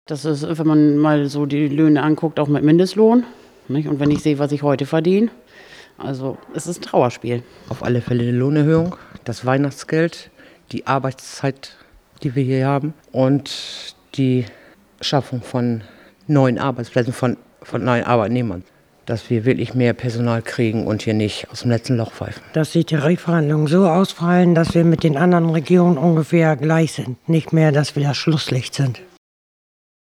Das ist, wenn man mal so die Löhne anguckt, auch mit Mindestlohn. Nicht? Und wenn ich sehe, was ich heute verdiene, also es ist ein Trauerspiel. Auf alle Fälle die Lohnerhöhung, das Weihnachtsgeld, die Arbeitszeit, die wir hier haben und die Schaffung von neuen Arbeitsplätzen, von neuen Arbeitnehmern. Dass wir wirklich mehr Personal kriegen und hier nicht aus dem letzten Loch pfeifen. Dass die Tarifverhandlungen so ausfallen, dass wir mit den anderen Regionen ungefähr gleich sind. Nicht mehr, dass wir das Schlusslicht sind.